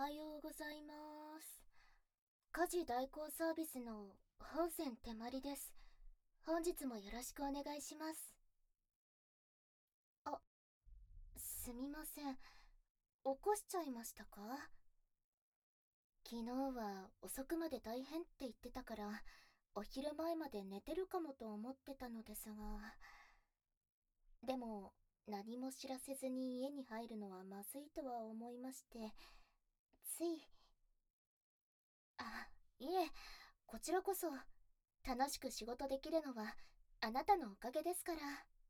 はようございます。家事代行サービスの本線手まりです。本日もよろしくお願いします。あ、すみません。起こしちゃいましたか？昨日は遅くまで大変って言ってたから、お昼前まで寝てるかもと思ってたのですが、でも何も知らせずに家に入るのはまずいとは思いまして、つい。あ、いえ、こちらこそ。楽しく仕事できるのはあなたのおかげですから。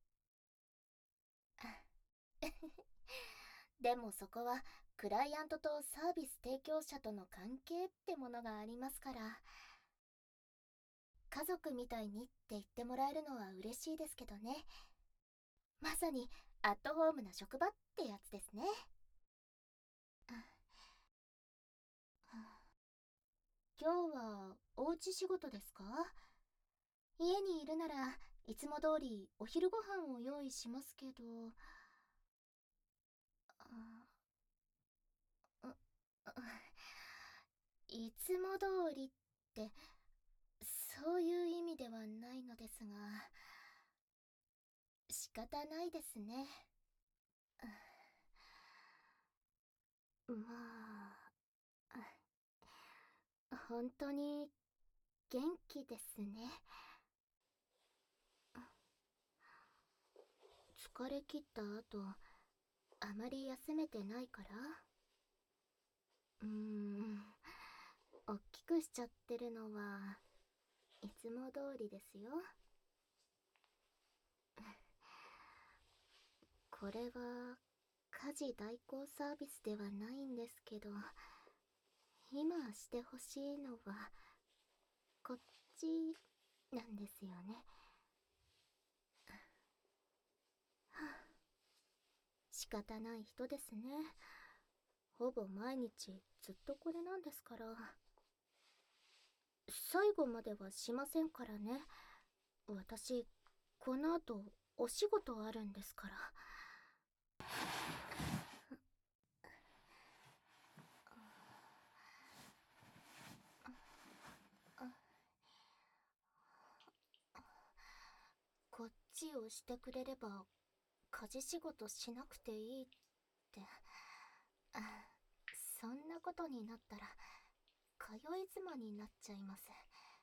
でもそこはクライアントとサービス提供者との関係ってものがありますから、家族みたいにって言ってもらえるのは嬉しいですけどね。まさにアットホームな職場ってやつですね。今日はおうち仕事ですか？家にいるならいつも通りお昼ご飯を用意しますけど。ああいつも通りってそういう意味ではないのですが、仕方ないですね。まあ、本当に元気ですね。疲れ切った後、あまり休めてないから。おっきくしちゃってるのはいつも通りですよ。これは家事代行サービスではないんですけど、今してほしいのはこっちなんですよね。仕方ない人ですね。ほぼ毎日ずっとこれなんですから。最後まではしませんからね。私この後お仕事あるんですから。こっちをしてくれれば家事仕事しなくていいって。あ、そんなことになったら通い妻になっちゃいます。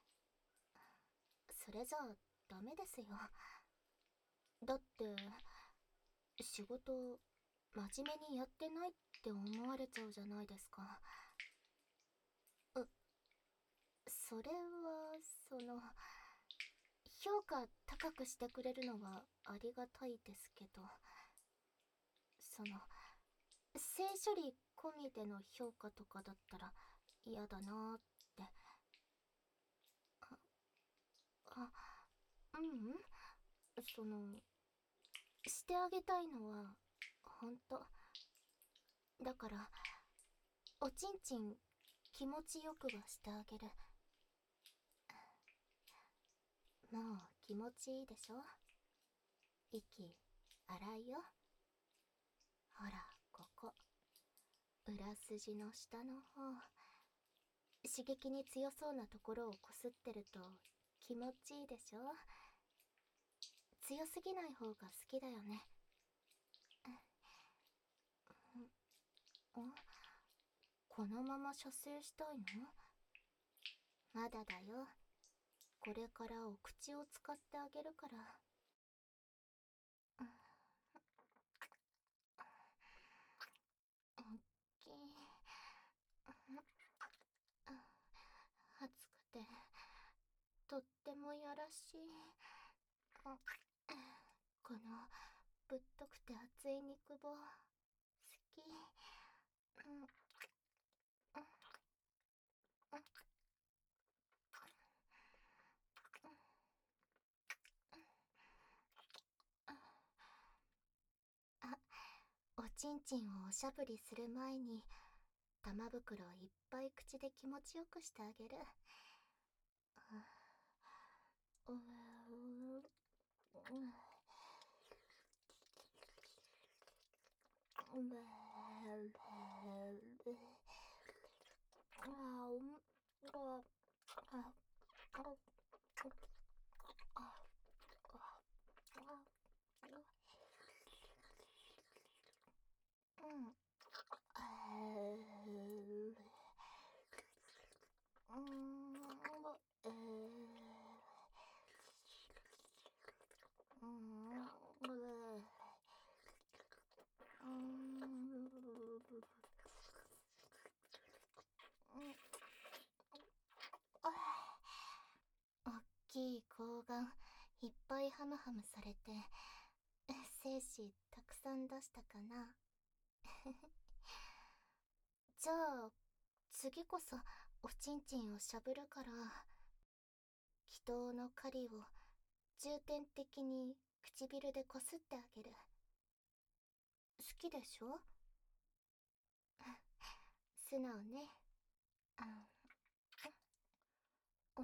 それじゃあダメですよ。だって仕事真面目にやってないって思われちゃうじゃないですか。うそれは評価高くしてくれるのはありがたいですけど、性処理込みでの評価とかだったら嫌だなーって。あ、ううん。してあげたいのはほんとだから、おちんちん気持ちよくはしてあげる。もう気持ちいいでしょ？息荒いよ。ほら、ここ裏筋の下の方、刺激に強そうなところをこすってると気持ちいいでしょ？強すぎない方が好きだよね。このまま射精したいの？まだだよ。これからお口を使ってあげるから。おっきい。暑くてとってもやらしい。このぶっとくて熱い肉棒好き。あ、おちんちんをおしゃぶりする前に玉袋いっぱい口で気持ちよくしてあげる。うおっきい睾丸いっぱいハムハムされて精子たくさん出したかな。じゃあ次こそおちんちんをしゃぶるから祈祷の狩りを重点的に唇でこすってあげる。好きでしょ？素直ね。うん。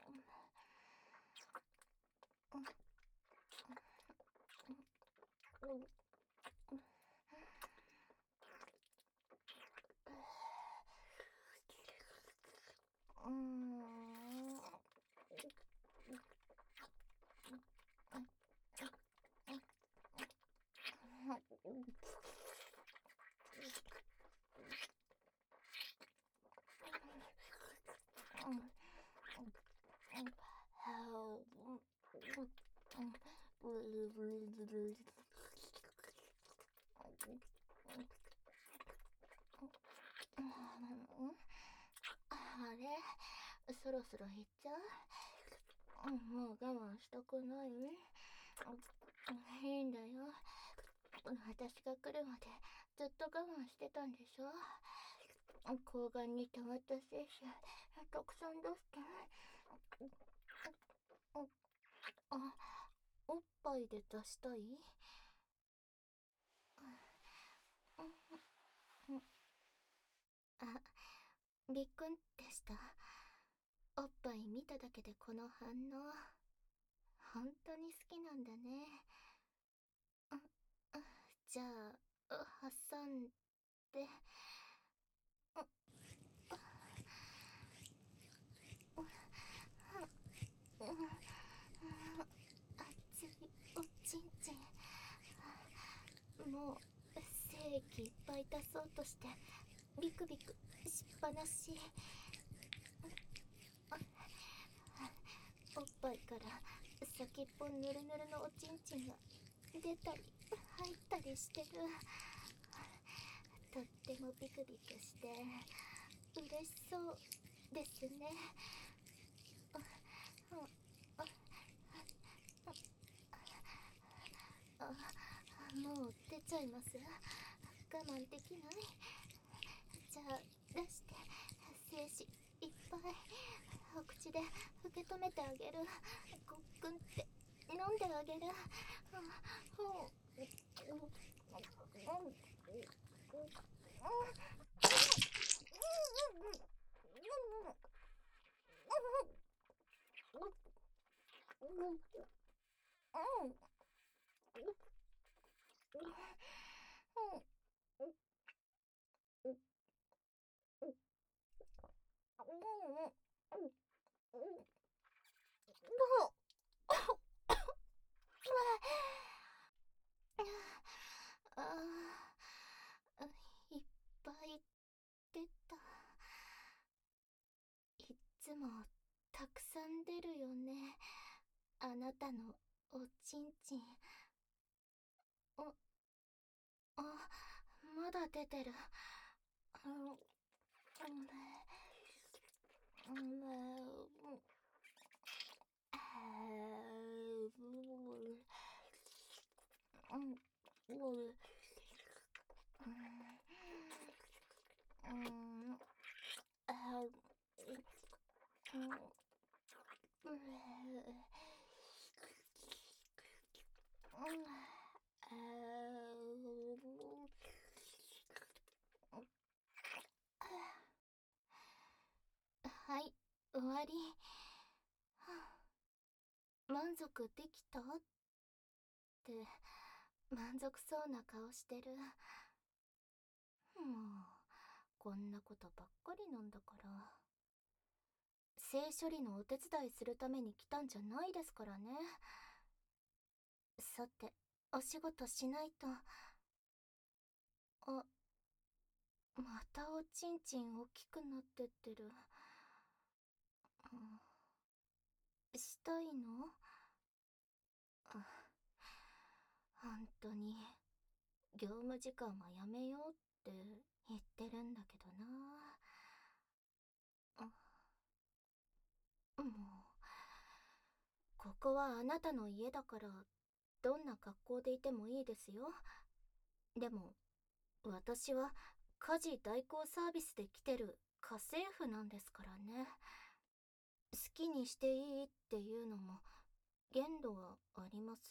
あれ、そろそろ行っちゃう？もう我慢したくない？いいんだよ。私が来るまでずっと我慢してたんでしょ？睾丸に溜まった精子たくさん出して。あ、おっぱいで出したい？あ、びっくんでした。おっぱい見ただけでこの反応。本当に好きなんだね。じゃあ、挟んで。熱いおちんちん。もう精液いっぱい出そうとしてビクビクしっぱなし。おっぱいから先っぽぬるぬるのおちんちんが出たり入ったりしてる。とってもビクビクして嬉しそうですね。もう出ちゃいます？我慢できない？じゃあ出して精子いっぱいお口で受け止めてあげる。ごっくんって飲んであげる。いっぱい出た。いっつもたくさん出るよね、あなたのおちんちん。あ、まだ出てる。はい、終わり。満足できたって満足そうな顔してる。もうこんなことばっかりなんだから。性処理のお手伝いするために来たんじゃないですからね。さて、お仕事しないと。あ、またおちんちん大きくなってってる。したいの？本当に業務時間はやめようって言ってるんだけどな。もう、ここはあなたの家だからどんな格好でいてもいいですよ。でも私は家事代行サービスで来てる家政婦なんですからね。好きにしていいっていうのも限度はあります。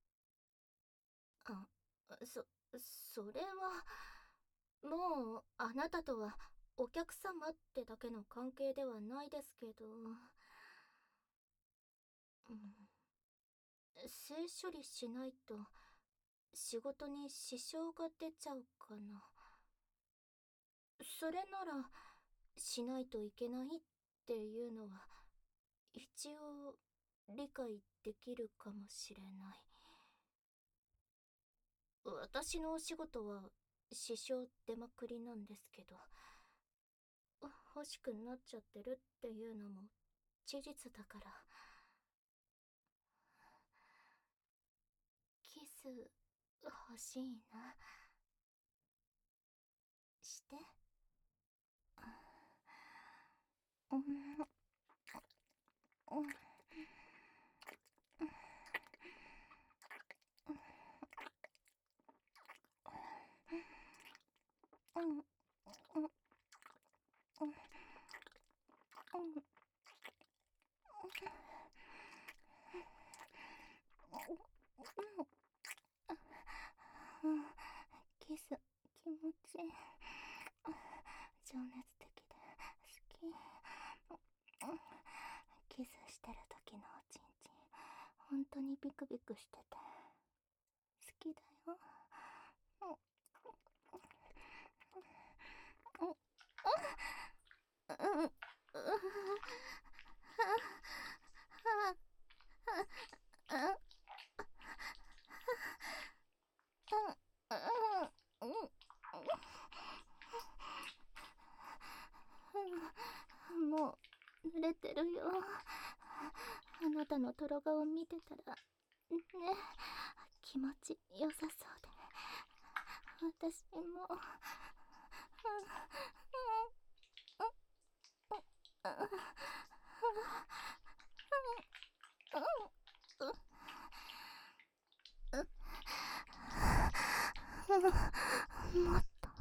あ、それは、もうあなたとはお客様ってだけの関係ではないですけど、性処理しないと仕事に支障が出ちゃうかな。それならしないといけないっていうのは一応理解できるかもしれない。私のお仕事は支障出まくりなんですけど、欲しくなっちゃってるっていうのも事実だから。キス欲しいな。して。うん、うん、うん、うん、うん、キス気持ちいい。情熱的で好き。キスしてる時のおちんちん本当にビクビクしてて好きだよ。もう濡れてるよ。あなたのトロ顔見てたらね、気持ちよさそうで私ももっと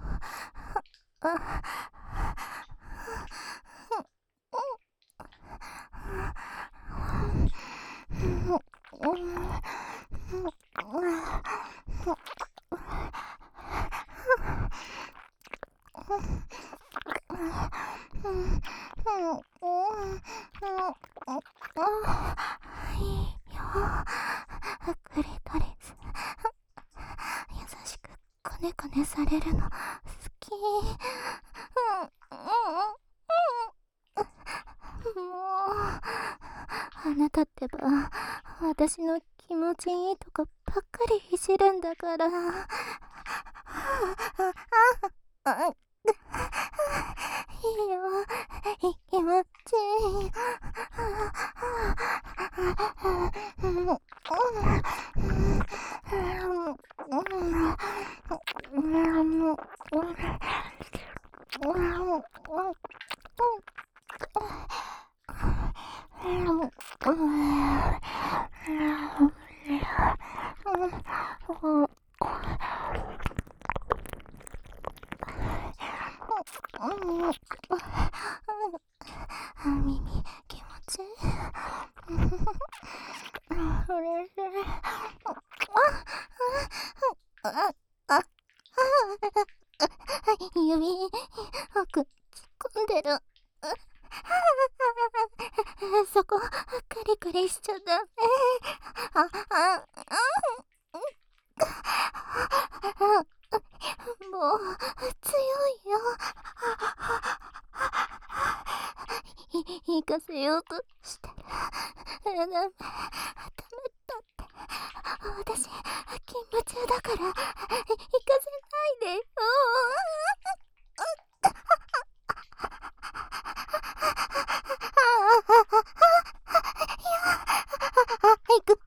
いいよ、クリトリス優しくコネコネされるの好き。もうあなたってば私の気持ちいいとこばっかりいじるんだから。いいよ、気持ちいい。耳気持ちいい。嬉しい。指奥突っ込んでる。そこカリカリしちゃダメ。もう強いよ。 ようとしてる。ダメだって。私、勤務中だから、行かせないでよ。行く。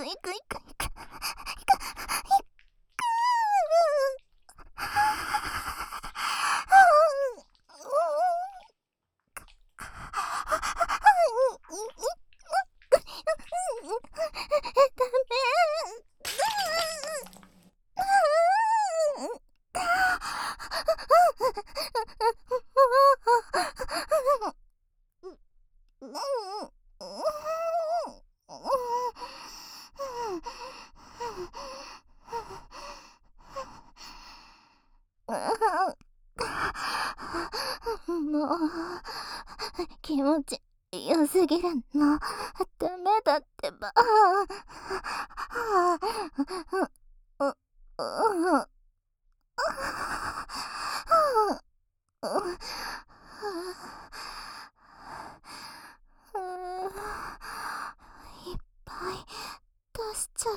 もう、気持ち良すぎるの。ダメだってば。いっぱい出しちゃった。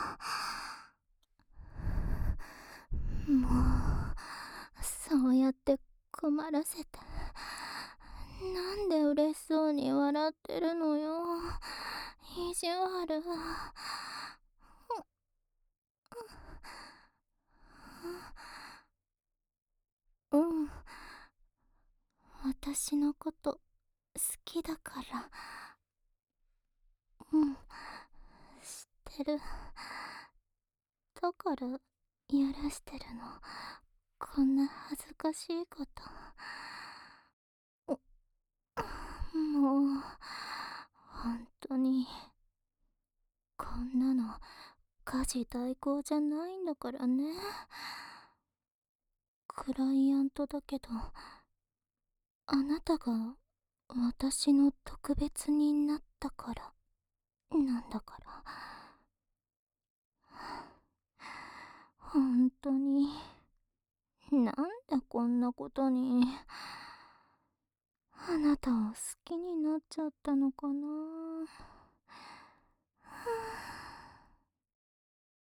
もう、そうやって困らせて、なんで嬉しそうに笑ってるのよ。意地悪。うん、私のこと好きだから。うん、知ってる。だからやらしてるの。こんな恥ずかしいこと。もう、本当に、こんなの家事代行じゃないんだからね。クライアントだけど、あなたが私の特別になったからなんだから。本当に、なんでこんなことに。あなたを好きになっちゃったのかな。